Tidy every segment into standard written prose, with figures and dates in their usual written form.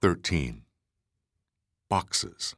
13. Boxes.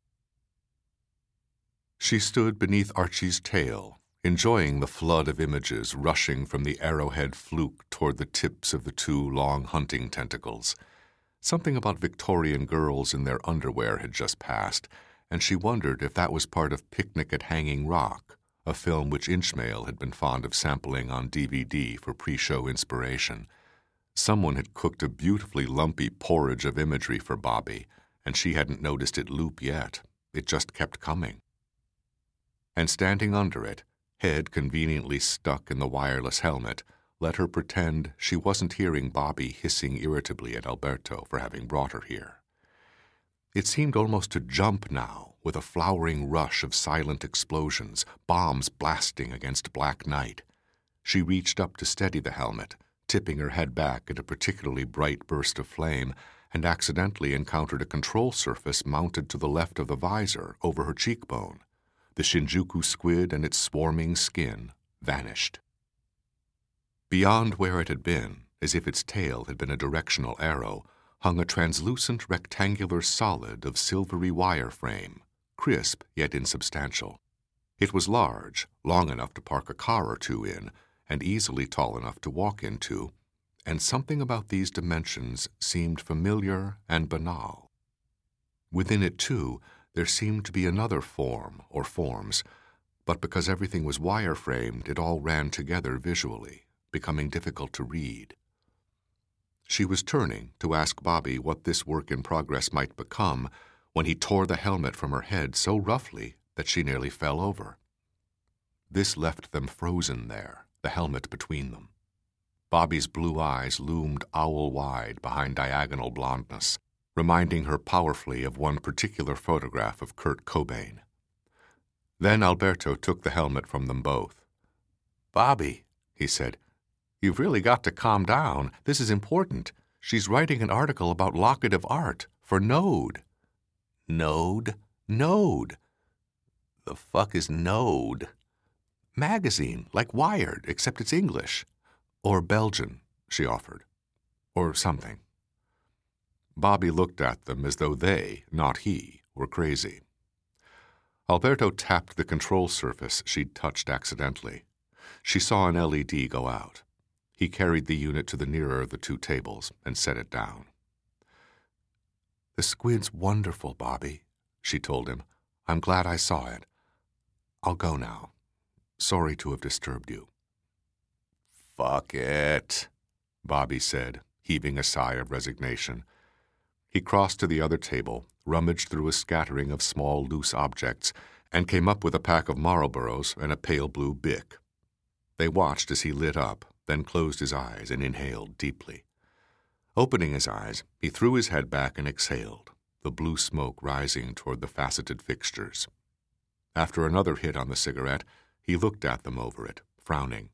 She stood beneath Archie's tail, enjoying the flood of images rushing from the arrowhead fluke toward the tips of the two long hunting tentacles. Something about Victorian girls in their underwear had just passed, and she wondered if that was part of Picnic at Hanging Rock, a film which Inchmail had been fond of sampling on DVD for pre-show inspiration. Someone had cooked a beautifully lumpy porridge of imagery for Bobby, and she hadn't noticed it loop yet. It just kept coming. And standing under it, head conveniently stuck in the wireless helmet, let her pretend she wasn't hearing Bobby hissing irritably at Alberto for having brought her here. It seemed almost to jump now, with a flowering rush of silent explosions, bombs blasting against black night. She reached up to steady the helmet, tipping her head back at a particularly bright burst of flame, and accidentally encountered a control surface mounted to the left of the visor over her cheekbone. The Shinjuku squid and its swarming skin vanished. Beyond where it had been, as if its tail had been a directional arrow, hung a translucent rectangular solid of silvery wire frame, crisp yet insubstantial. It was large, long enough to park a car or two in, and easily tall enough to walk into, and something about these dimensions seemed familiar and banal. Within it, too, there seemed to be another form or forms, but because everything was wire-framed, it all ran together visually, becoming difficult to read. She was turning to ask Bobby what this work in progress might become when he tore the helmet from her head so roughly that she nearly fell over. This left them frozen there, the helmet between them. Bobby's blue eyes loomed owl-wide behind diagonal blondness, reminding her powerfully of one particular photograph of Kurt Cobain. Then Alberto took the helmet from them both. "Bobby," he said, "you've really got to calm down. This is important. She's writing an article about locative art for Node." "Node? Node? The fuck is Node?" "Magazine, like Wired, except it's English." "Or Belgian," she offered. "Or something." Bobby looked at them as though they, not he, were crazy. Alberto tapped the control surface she'd touched accidentally. She saw an LED go out. He carried the unit to the nearer of the two tables and set it down. "The squid's wonderful, Bobby," she told him. "I'm glad I saw it. I'll go now. Sorry to have disturbed you." "Fuck it," Bobby said, heaving a sigh of resignation. He crossed to the other table, rummaged through a scattering of small, loose objects, and came up with a pack of Marlboros and a pale blue Bic. They watched as he lit up, then closed his eyes and inhaled deeply. Opening his eyes, he threw his head back and exhaled, the blue smoke rising toward the faceted fixtures. After another hit on the cigarette, he looked at them over it, frowning.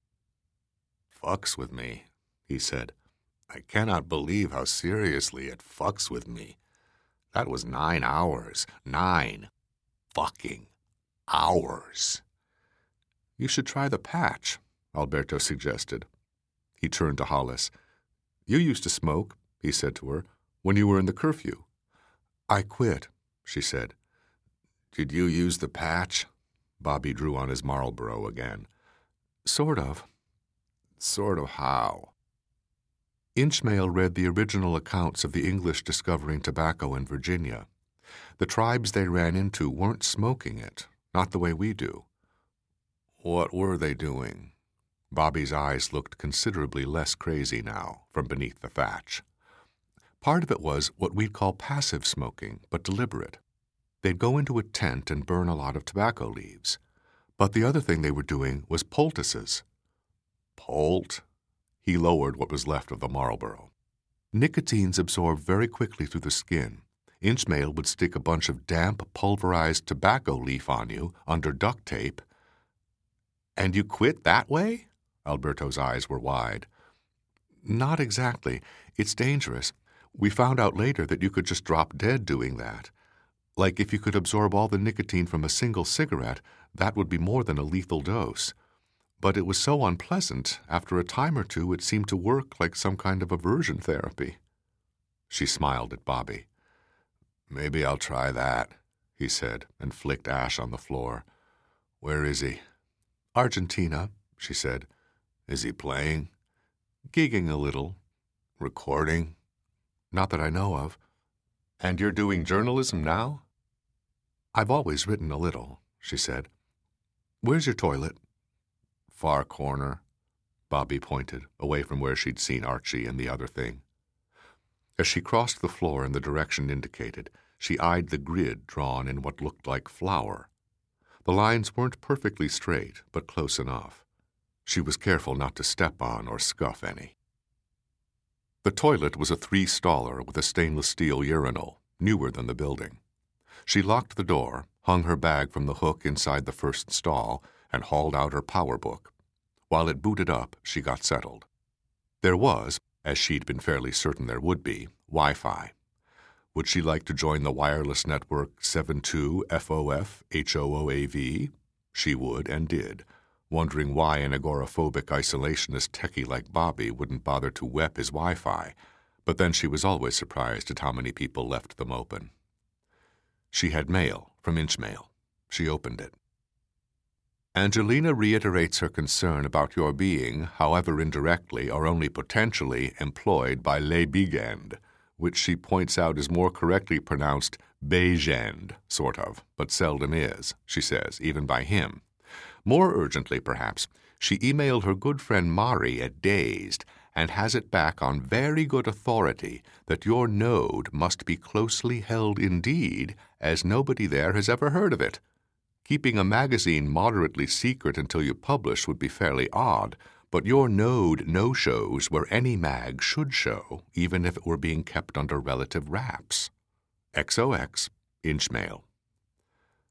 "Fucks with me," he said. "I cannot believe how seriously it fucks with me. That was 9 hours. 9 fucking hours." "You should try the patch," Alberto suggested. He turned to Hollis. "You used to smoke," he said to her, "when you were in the curfew." "I quit," she said. "Did you use the patch?" Bobby drew on his Marlboro again. "Sort of." "Sort of how?" Inchmail read the original accounts of the English discovering tobacco in Virginia. The tribes they ran into weren't smoking it, not the way we do. "What were they doing?" Bobby's eyes looked considerably less crazy now, from beneath the thatch. "Part of it was what we'd call passive smoking, but deliberate. They'd go into a tent and burn a lot of tobacco leaves. But the other thing they were doing was poultices." "Poult?" He lowered what was left of the Marlboro. "Nicotine's absorbed very quickly through the skin. Inchmail would stick a bunch of damp, pulverized tobacco leaf on you under duct tape." "And you quit that way?" Alberto's eyes were wide. "Not exactly. It's dangerous. We found out later that you could just drop dead doing that. Like if you could absorb all the nicotine from a single cigarette, that would be more than a lethal dose. But it was so unpleasant, after a time or two it seemed to work like some kind of aversion therapy." She smiled at Bobby. "Maybe I'll try that," he said, and flicked ash on the floor. "Where is he?" "Argentina," she said. "Is he playing?" "Gigging a little." "Recording?" "Not that I know of." "And you're doing journalism now?" "I've always written a little," she said. "Where's your toilet?" "Far corner." Bobby pointed, away from where she'd seen Archie and the other thing. As she crossed the floor in the direction indicated, she eyed the grid drawn in what looked like flour. The lines weren't perfectly straight, but close enough. She was careful not to step on or scuff any. The toilet was a 3-staller with a stainless steel urinal, newer than the building. She locked the door, hung her bag from the hook inside the first stall, and hauled out her power book. While it booted up, she got settled. There was, as she'd been fairly certain there would be, Wi-Fi. Would she like to join the wireless network 72FOF-HOOAV? She would and did, wondering why an agoraphobic isolationist techie like Bobby wouldn't bother to wep his Wi-Fi, but then she was always surprised at how many people left them open. She had mail from Inchmail. She opened it. "Angelina reiterates her concern about your being, however indirectly or only potentially, employed by Les Bigend, which she points out is more correctly pronounced Beigend, sort of, but seldom is, she says, even by him. More urgently, perhaps, she emailed her good friend Mari at Dazed and has it back on very good authority that your node must be closely held indeed, as nobody there has ever heard of it. Keeping a magazine moderately secret until you publish would be fairly odd, but your node no-shows where any mag should show, even if it were being kept under relative wraps. XOX, Inchmail.